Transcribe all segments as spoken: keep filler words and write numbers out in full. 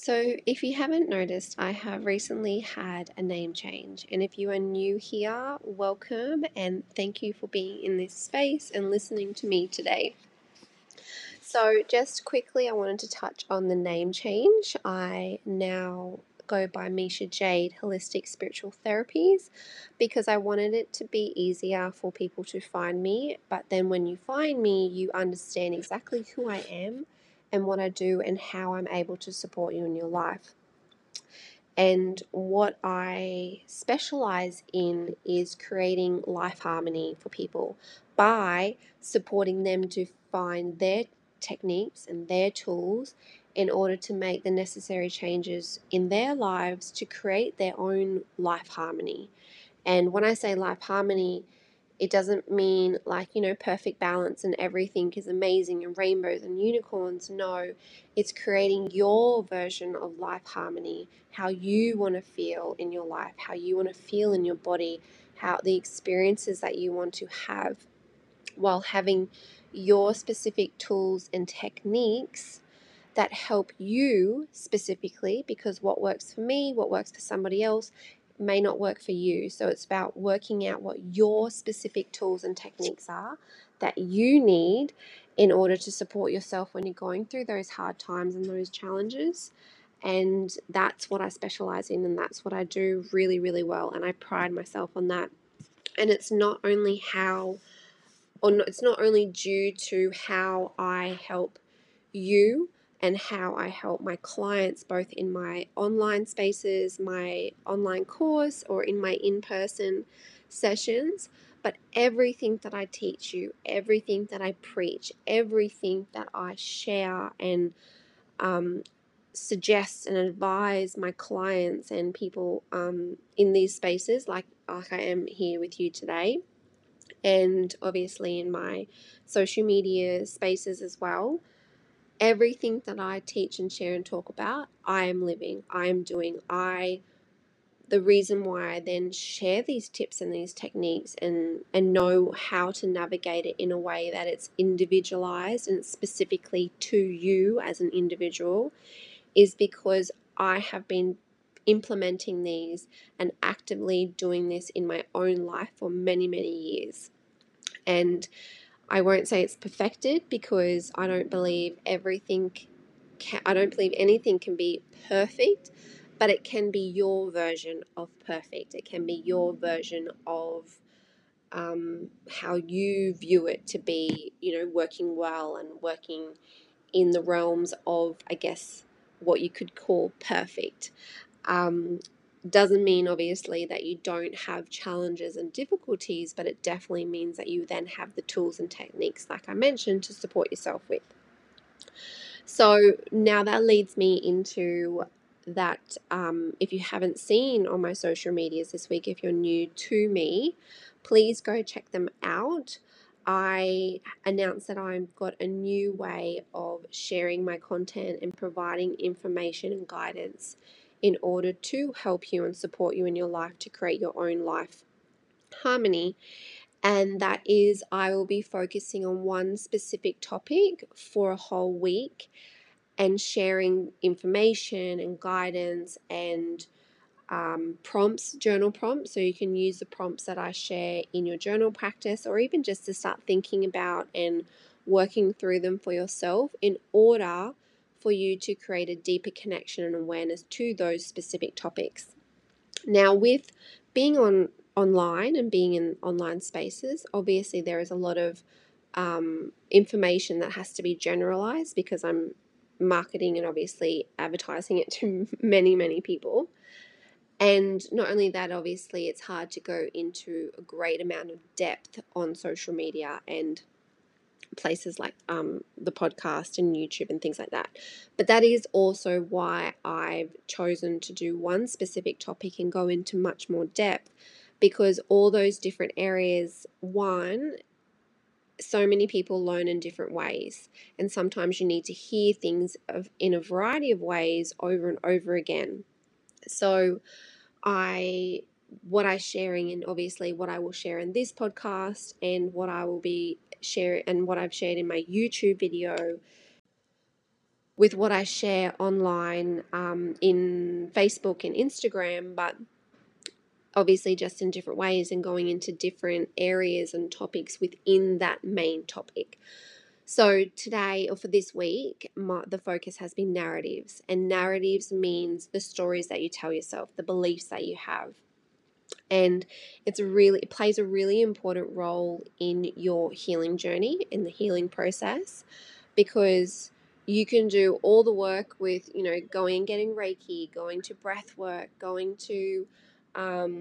So, if you haven't noticed, I have recently had a name change. And if you are new here, welcome and thank you for being in this space and listening to me today. So, just quickly, I wanted to touch on the name change. I now go by Misha Jade Holistic Spiritual Therapies because I wanted it to be easier for people to find me. But then when you find me, you understand exactly who I am and what I do and how I'm able to support you in your life. And what I specialize in is creating life harmony for people by supporting them to find their techniques and their tools in order to make the necessary changes in their lives to create their own life harmony. And when I say life harmony, it doesn't mean like, you know, perfect balance and everything is amazing and rainbows and unicorns. No, it's creating your version of life harmony, how you want to feel in your life, how you want to feel in your body, how the experiences that you want to have while having your specific tools and techniques that help you specifically, because what works for me, what works for somebody else may not work for you. So it's about working out what your specific tools and techniques are that you need in order to support yourself when you're going through those hard times and those challenges. And that's what I specialize in, and that's what I do really, really well. And I pride myself on that. And it's not only how, or not, it's not only due to how I help you and how I help my clients, both in my online spaces, my online course, or in my in-person sessions, but everything that I teach you, everything that I preach, everything that I share and um, suggest and advise my clients and people um, in these spaces, like, like I am here with you today, and obviously in my social media spaces as well. Everything that I teach and share and talk about, I am living, I am doing. I, the reason why I then share these tips and these techniques and, and know how to navigate it in a way that it's individualized and specifically to you as an individual is because I have been implementing these and actively doing this in my own life for many, many years. And I won't say it's perfected because I don't believe everything can, I don't believe anything can be perfect, but it can be your version of perfect. It can be your version of um, how you view it to be, you know, working well and working in the realms of, I guess, what you could call perfect. Um, doesn't mean obviously that you don't have challenges and difficulties, but it definitely means that you then have the tools and techniques, like I mentioned, to support yourself with. So now that leads me into that um, if you haven't seen on my social medias this week, if you're new to me, please go check them out. I announced that I've got a new way of sharing my content and providing information and guidance in order to help you and support you in your life to create your own life harmony. And that is, I will be focusing on one specific topic for a whole week and sharing information and guidance and um, prompts, journal prompts. So you can use the prompts that I share in your journal practice, or even just to start thinking about and working through them for yourself in order for you to create a deeper connection and awareness to those specific topics. Now, with being on online and being in online spaces, obviously there is a lot of um, information that has to be generalized because I'm marketing and obviously advertising it to many, many people. And not only that, obviously, it's hard to go into a great amount of depth on social media and places like um, the podcast and YouTube and things like that. But that is also why I've chosen to do one specific topic and go into much more depth, because all those different areas, one, so many people learn in different ways, and sometimes you need to hear things of, in a variety of ways over and over again. So I what I sharing and obviously what I will share in this podcast and what I will be sharing and what I've shared in my YouTube video with what I share online um, in Facebook and Instagram, but obviously just in different ways and going into different areas and topics within that main topic. So today, or for this week, my, the focus has been narratives. And narratives means the stories that you tell yourself, the beliefs that you have. And it's really, it plays a really important role in your healing journey, in the healing process, because you can do all the work with, you know, going and getting Reiki, going to breath work, going to, um,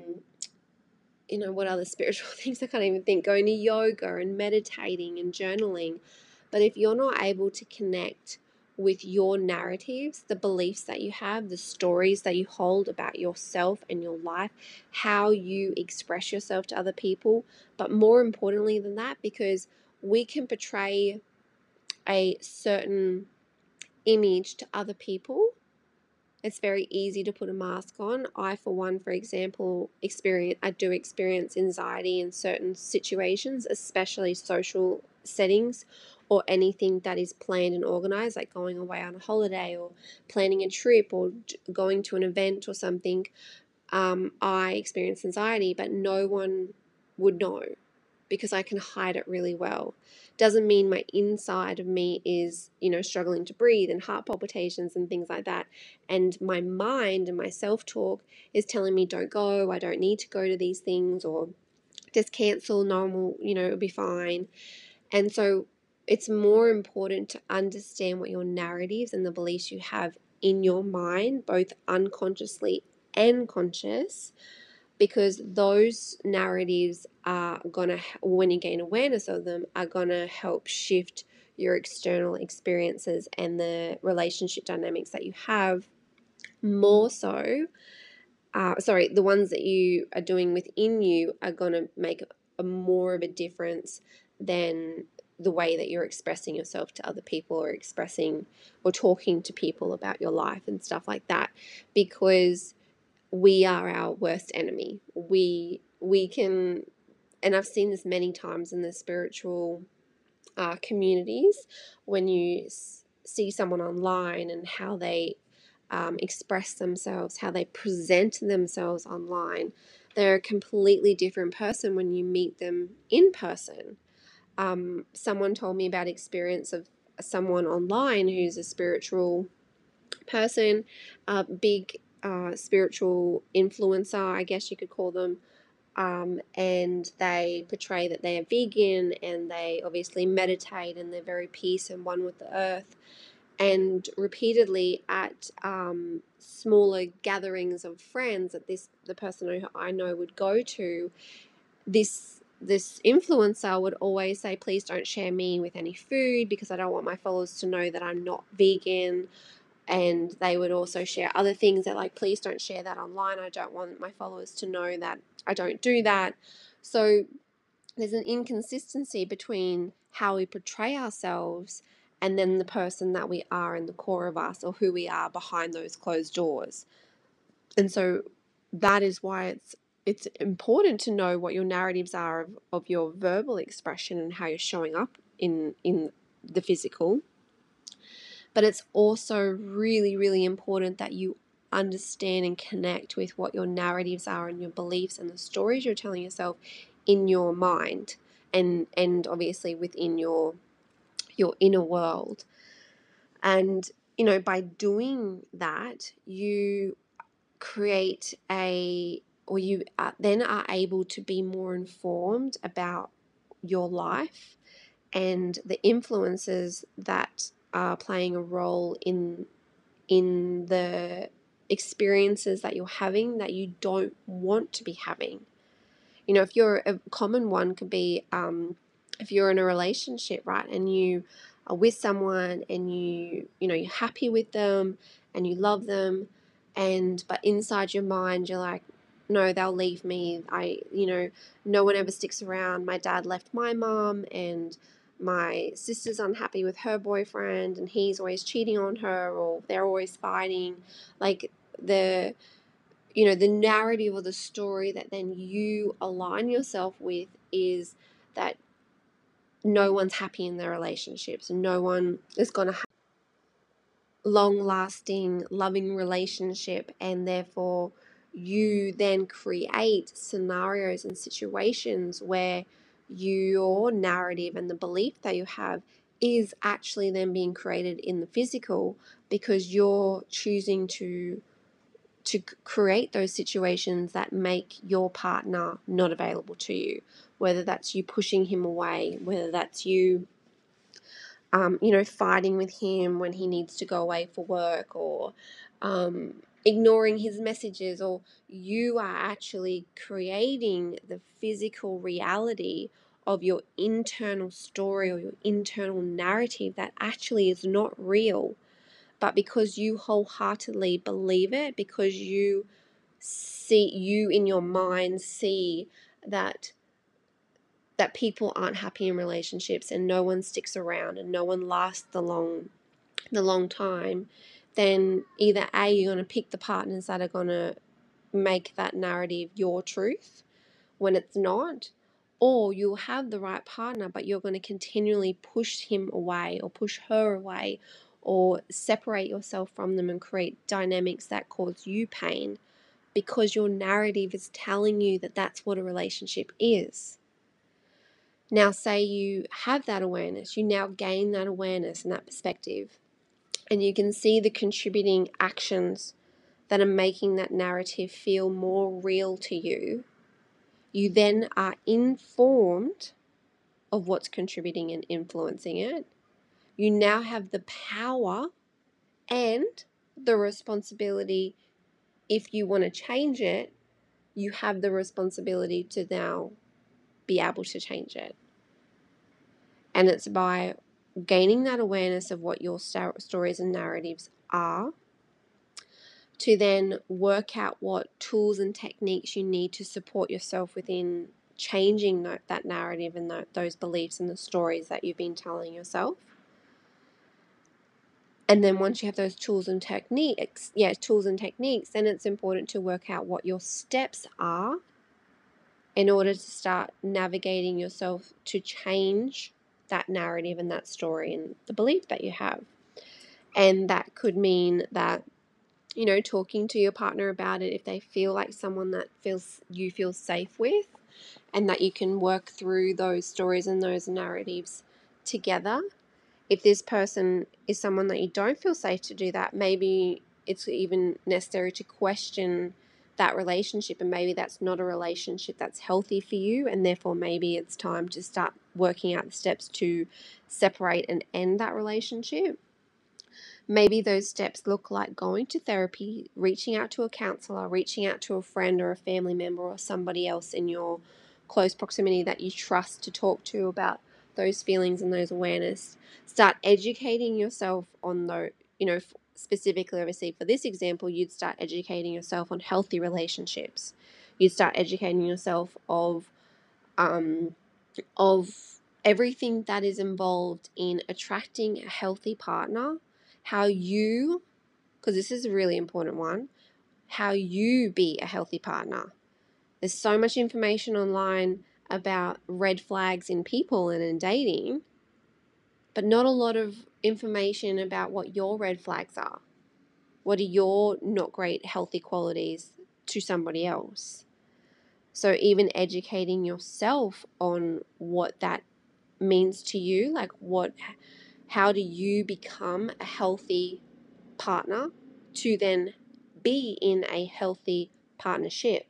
you know, what other spiritual things I can't even think, going to yoga and meditating and journaling. But if you're not able to connect with your narratives, the beliefs that you have, the stories that you hold about yourself and your life, how you express yourself to other people, but more importantly than that, because we can portray a certain image to other people, it's very easy to put a mask on. I, for one, for example, experience I do experience anxiety in certain situations, especially social settings or anything that is planned and organized, like going away on a holiday or planning a trip or going to an event or something. Um, I experience anxiety, but no one would know because I can hide it really well. Doesn't mean my inside of me is, you know, struggling to breathe and heart palpitations and things like that. And my mind and my self-talk is telling me, don't go, I don't need to go to these things, or just cancel, normal, you know, it'll be fine. And so it's more important to understand what your narratives and the beliefs you have in your mind, both unconsciously and conscious, because those narratives are going to, when you gain awareness of them, are going to help shift your external experiences and the relationship dynamics that you have more so. Uh, sorry, the ones that you are doing within you are going to make a more of a difference than the way that you're expressing yourself to other people or expressing or talking to people about your life and stuff like that, because we are our worst enemy. We we can, and I've seen this many times in the spiritual uh, communities, when you s- see someone online and how they um, express themselves, how they present themselves online, they're a completely different person when you meet them in person. Um, someone told me about experience of someone online who's a spiritual person, a big uh, spiritual influencer, I guess you could call them, um, and they portray that they are vegan and they obviously meditate and they're very peace and one with the earth. And repeatedly at um, smaller gatherings of friends that this the person who I know would go to, this this influencer would always say, please don't share me with any food because I don't want my followers to know that I'm not vegan. And they would also share other things that, like, please don't share that online. I don't want my followers to know that I don't do that. So there's an inconsistency between how we portray ourselves and then the person that we are in the core of us, or who we are behind those closed doors. And so that is why it's it's important to know what your narratives are of, of your verbal expression and how you're showing up in in the physical. But it's also really, really important that you understand and connect with what your narratives are and your beliefs and the stories you're telling yourself in your mind, and and obviously within your your inner world. And you know, by doing that, you create a or you are, then are able to be more informed about your life and the influences that are playing a role in in the experiences that you're having that you don't want to be having. You know, if you're a common one could be um, if you're in a relationship, right, and you are with someone and you you know you're happy with them and you love them, and but inside your mind you're like, no, they'll leave me. I you know no one ever sticks around. My dad left my mom, and my sister's unhappy with her boyfriend, and he's always cheating on her, or they're always fighting. Like the you know, the narrative or the story that then you align yourself with is that no one's happy in their relationships and no one is going to long-lasting, loving relationship, and therefore you then create scenarios and situations where your narrative and the belief that you have is actually then being created in the physical, because you're choosing to to create those situations that make your partner not available to you, whether that's you pushing him away, whether that's you um, you know, fighting with him when he needs to go away for work, or um, ignoring his messages, or you are actually creating the physical reality of your internal story or your internal narrative that actually is not real. But because you wholeheartedly believe it, because you see, you in your mind see that that people aren't happy in relationships and no one sticks around and no one lasts the long the long time, then either A, you're going to pick the partners that are going to make that narrative your truth when it's not, or you'll have the right partner but you're going to continually push him away or push her away or separate yourself from them and create dynamics that cause you pain because your narrative is telling you that that's what a relationship is. Now, say you have that awareness, you now gain that awareness and that perspective, and you can see the contributing actions that are making that narrative feel more real to you. You then are informed of what's contributing and influencing it. You now have the power and the responsibility. If you want to change it, you have the responsibility to now be able to change it. And it's by gaining that awareness of what your stories and narratives are, to then work out what tools and techniques you need to support yourself within changing that, that narrative and the, those beliefs and the stories that you've been telling yourself. And then once you have those tools and techniques, yeah, tools and techniques, then it's important to work out what your steps are in order to start navigating yourself to change that narrative and that story and the belief that you have. And that could mean that, you know, talking to your partner about it if they feel like someone that feels you feel safe with, and that you can work through those stories and those narratives together. If this person is someone that you don't feel safe to do that, maybe it's even necessary to question that relationship, and maybe that's not a relationship that's healthy for you, and therefore maybe it's time to start working out the steps to separate and end that relationship. Maybe those steps look like going to therapy, reaching out to a counselor, reaching out to a friend or a family member or somebody else in your close proximity that you trust to talk to about those feelings and those awareness. Start educating yourself on those, you know, specifically, obviously, for this example, you'd start educating yourself on healthy relationships. You'd start educating yourself of, um, of everything that is involved in attracting a healthy partner, how you, because this is a really important one, how you be a healthy partner. There's so much information online about red flags in people and in dating, but not a lot of information about what your red flags are. What are your not great healthy qualities to somebody else? So even educating yourself on what that means to you, like what, how do you become a healthy partner to then be in a healthy partnership.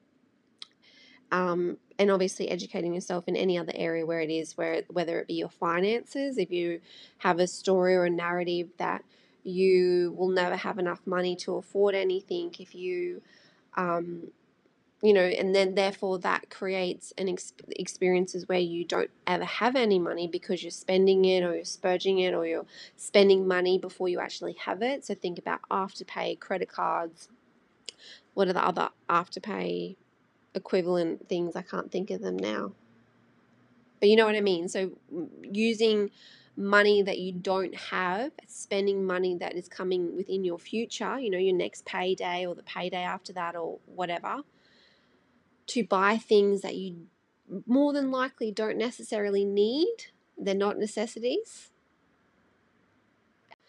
Um, and obviously educating yourself in any other area where it is, where whether it be your finances, if you have a story or a narrative that you will never have enough money to afford anything, if you, um, you know, and then therefore that creates an ex- experiences where you don't ever have any money because you're spending it or you're spurging it or you're spending money before you actually have it. So think about Afterpay, credit cards. What are the other Afterpay equivalent things? I can't think of them now. But you know what I mean? So using money that you don't have, spending money that is coming within your future, you know, your next payday or the payday after that or whatever, to buy things that you more than likely don't necessarily need. They're not necessities.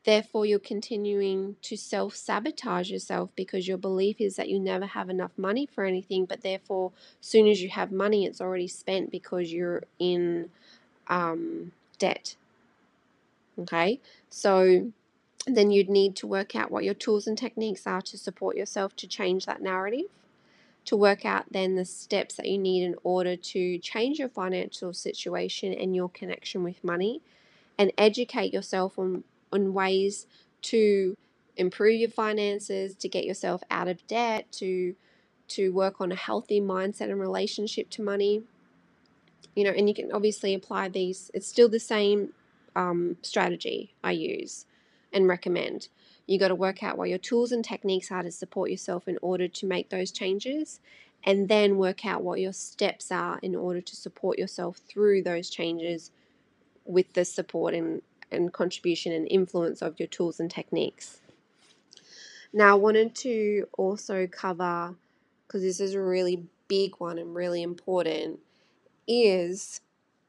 Therefore, you're continuing to self-sabotage yourself because your belief is that you never have enough money for anything, but therefore, as soon as you have money, it's already spent because you're in um, debt. Okay, so then you'd need to work out what your tools and techniques are to support yourself to change that narrative, to work out then the steps that you need in order to change your financial situation and your connection with money, and educate yourself on, on ways to improve your finances, to get yourself out of debt, to to work on a healthy mindset and relationship to money. You know, and you can obviously apply these. It's still the same um, strategy I use and recommend. You got to work out what your tools and techniques are to support yourself in order to make those changes, and then work out what your steps are in order to support yourself through those changes with the support and, and contribution and influence of your tools and techniques. Now, I wanted to also cover, because this is a really big one and really important, is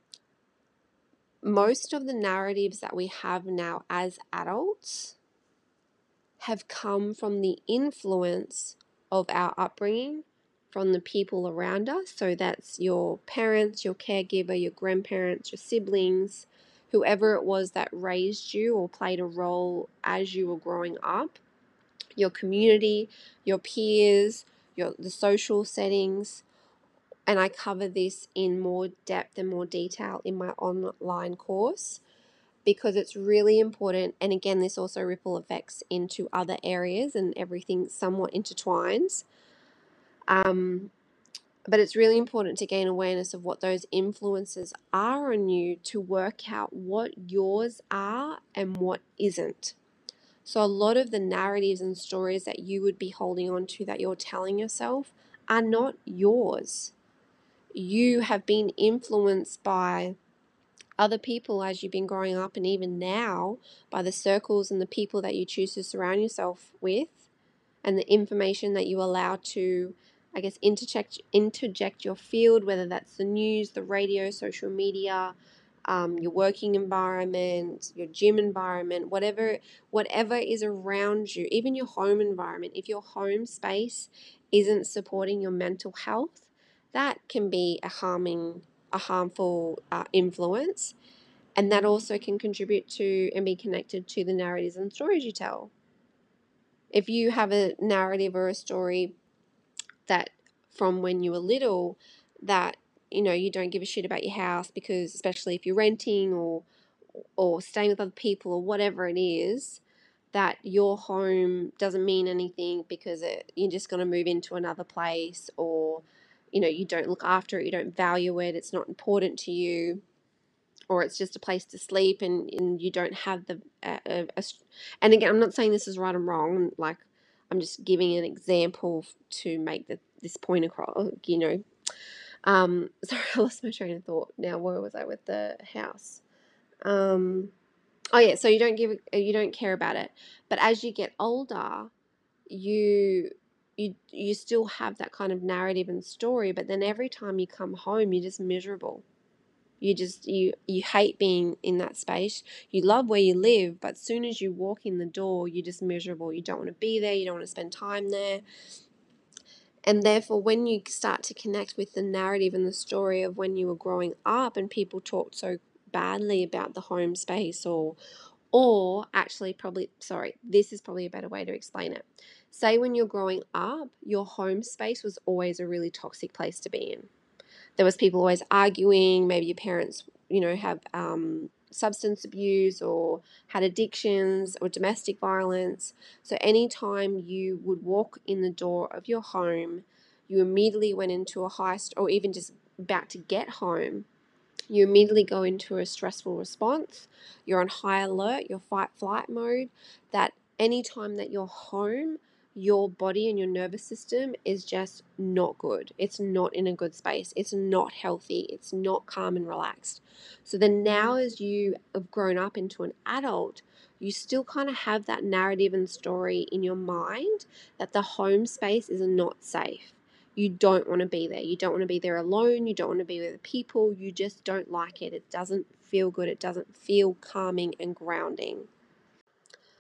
most of the narratives that we have now as adults have come from the influence of our upbringing, from the people around us. So that's your parents, your caregiver, your grandparents, your siblings, whoever it was that raised you or played a role as you were growing up, your community, your peers, your the social settings. And I cover this in more depth and more detail in my online course, because it's really important. And again, this also ripple effects into other areas and everything somewhat intertwines. Um, but it's really important to gain awareness of what those influences are on you, to work out what yours are and what isn't. So a lot of the narratives and stories that you would be holding on to, that you're telling yourself, are not yours. You have been influenced by other people as you've been growing up, and even now by the circles and the people that you choose to surround yourself with, and the information that you allow to, I guess, interject interject your field, whether that's the news, the radio, social media, um, your working environment, your gym environment, whatever whatever is around you, even your home environment. If your home space isn't supporting your mental health, that can be a harming a harmful uh, influence, and that also can contribute to and be connected to the narratives and stories you tell. If you have a narrative or a story that from when you were little, that, you know, you don't give a shit about your house because, especially if you're renting or or staying with other people or whatever it is, that your home doesn't mean anything because it, you're just going to move into another place, or, you know, you don't look after it, you don't value it, it's not important to you, or it's just a place to sleep, and, and you don't have the uh, uh, uh, and again, I'm not saying this is right and wrong, like, I'm just giving an example to make the, this point across, you know. Um, sorry, I lost my train of thought now. Where was I with the house? Um, oh yeah, so you don't give, you don't care about it, but as you get older, you you you still have that kind of narrative and story, but then every time you come home, you're just miserable. You just, you, you hate being in that space. You love where you live, but as soon as you walk in the door, you're just miserable. You don't want to be there. You don't want to spend time there. And therefore, when you start to connect with the narrative and the story of when you were growing up and people talked so badly about the home space, or, or actually probably, sorry, this is probably a better way to explain it. Say when you're growing up, your home space was always a really toxic place to be in. There was people always arguing. Maybe your parents, you know, have um, substance abuse or had addictions or domestic violence. So anytime you would walk in the door of your home, you immediately went into a high, or even just about to get home, you immediately go into a stressful response. You're on high alert, your fight flight mode, that anytime that you're home, your body and your nervous system is just not good. It's not in a good space. It's not healthy. It's not calm and relaxed. So then now, as you have grown up into an adult, you still kind of have that narrative and story in your mind that the home space is not safe. You don't want to be there. You don't want to be there alone. You don't want to be with people. You just don't like it. It doesn't feel good. It doesn't feel calming and grounding.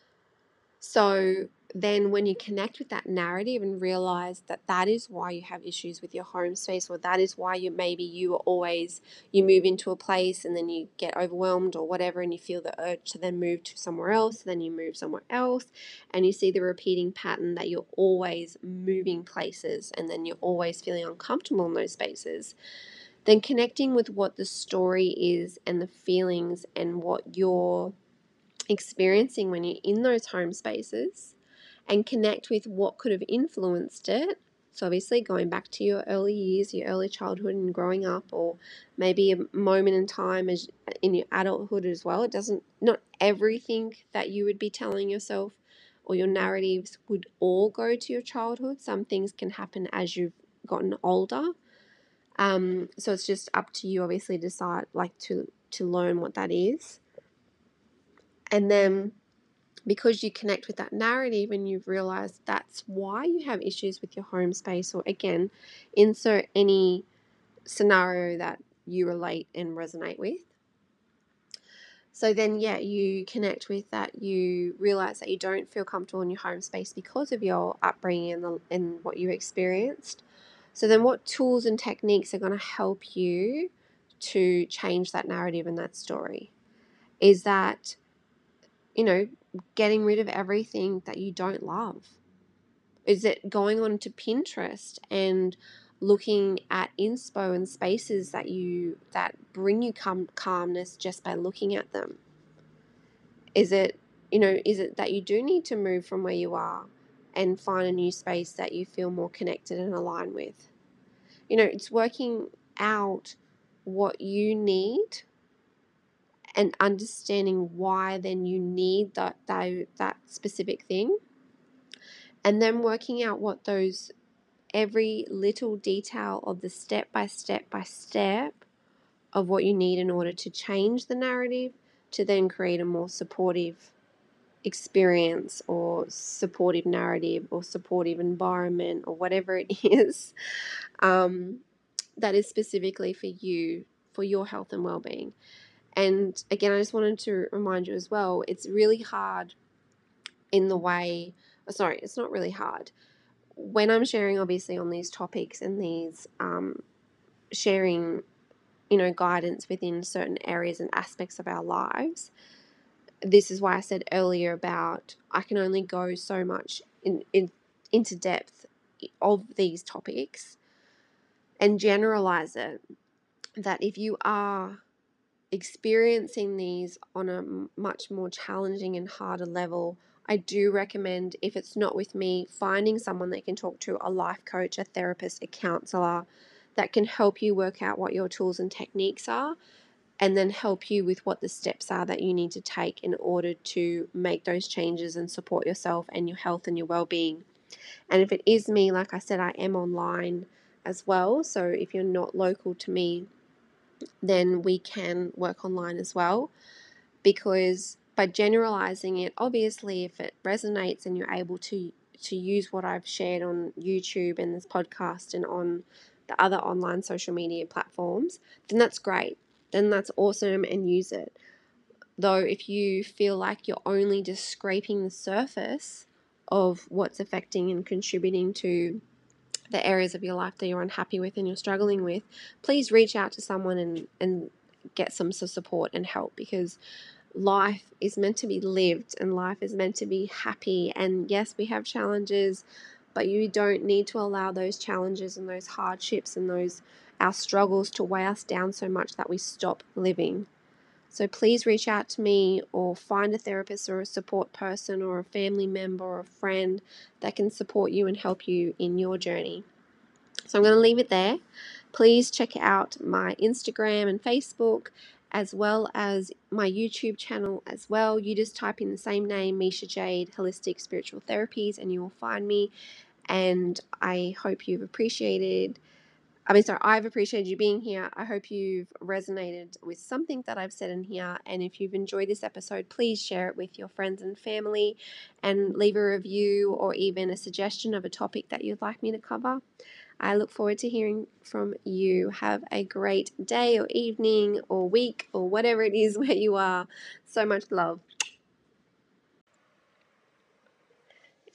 So then when you connect with that narrative and realize that that is why you have issues with your home space, or that is why you maybe you are always, you move into a place and then you get overwhelmed or whatever, and you feel the urge to then move to somewhere else, then you move somewhere else, and you see the repeating pattern that you're always moving places and then you're always feeling uncomfortable in those spaces, then connecting with what the story is and the feelings and what you're experiencing when you're in those home spaces, and connect with what could have influenced it. So obviously going back to your early years, your early childhood and growing up, or maybe a moment in time as in your adulthood as well. It doesn't, not everything that you would be telling yourself or your narratives would all go to your childhood. Some things can happen as you've gotten older. Um, so it's just up to you, obviously, to decide, like to to learn what that is. And then because you connect with that narrative and you've realized that's why you have issues with your home space, or again, insert any scenario that you relate and resonate with. So then, yeah, you connect with that, you realize that you don't feel comfortable in your home space because of your upbringing and, the, and what you experienced. So then what tools and techniques are going to help you to change that narrative and that story? Is that, you know, getting rid of everything that you don't love? Is it going on to Pinterest and looking at inspo and spaces that you that bring you calm, calmness just by looking at them? Is it, you know, is it that you do need to move from where you are and find a new space that you feel more connected and aligned with? You know, it's working out what you need and understanding why then you need that that, that specific thing, and then working out what those, every little detail of the step by step by step of what you need in order to change the narrative to then create a more supportive experience or supportive narrative or supportive environment or whatever it is, um, that is specifically for you, for your health and well-being. And again, I just wanted to remind you as well, it's really hard in the way, sorry, it's not really hard. When I'm sharing obviously on these topics and these um, sharing, you know, guidance within certain areas and aspects of our lives, this is why I said earlier about I can only go so much in, in into depth of these topics and generalize it, that if you are experiencing these on a much more challenging and harder level, I do recommend, if it's not with me, finding someone that you can talk to, a life coach, a therapist, a counselor, that can help you work out what your tools and techniques are, and then help you with what the steps are that you need to take in order to make those changes and support yourself and your health and your well-being. And if it is me, like I said, I am online as well. So if you're not local to me, then we can work online as well, because by generalizing it, obviously if it resonates and you're able to to use what I've shared on YouTube and this podcast and on the other online social media platforms, then that's great. Then that's awesome, and use it. Though if you feel like you're only just scraping the surface of what's affecting and contributing to the areas of your life that you're unhappy with and you're struggling with, please reach out to someone and, and get some support and help, because life is meant to be lived and life is meant to be happy. And yes, we have challenges, but you don't need to allow those challenges and those hardships and those our struggles to weigh us down so much that we stop living. So please reach out to me or find a therapist or a support person or a family member or a friend that can support you and help you in your journey. So I'm going to leave it there. Please check out my Instagram and Facebook, as well as my YouTube channel as well. You just type in the same name, Misha Jade Holistic Spiritual Therapies, and you will find me. And I hope you've appreciated I mean, sorry, I've appreciated you being here. I hope you've resonated with something that I've said in here. And if you've enjoyed this episode, please share it with your friends and family and leave a review or even a suggestion of a topic that you'd like me to cover. I look forward to hearing from you. Have a great day or evening or week or whatever it is where you are. So much love.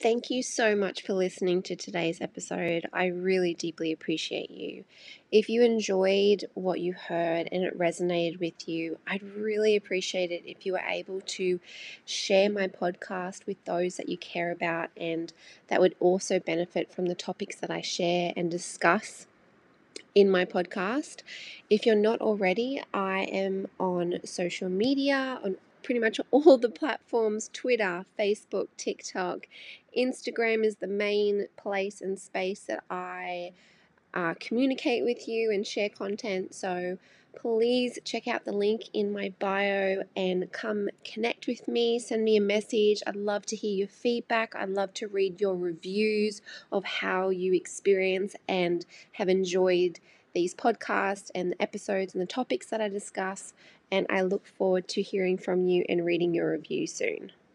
Thank you so much for listening to today's episode. I really deeply appreciate you. If you enjoyed what you heard and it resonated with you, I'd really appreciate it if you were able to share my podcast with those that you care about and that would also benefit from the topics that I share and discuss in my podcast. If you're not already, I am on social media, on pretty much all the platforms: Twitter, Facebook, TikTok. Instagram is the main place and space that I uh, communicate with you and share content. So please check out the link in my bio and come connect with me. Send me a message. I'd love to hear your feedback. I'd love to read your reviews of how you experience and have enjoyed these podcasts and the episodes and the topics that I discuss. And I look forward to hearing from you and reading your review soon.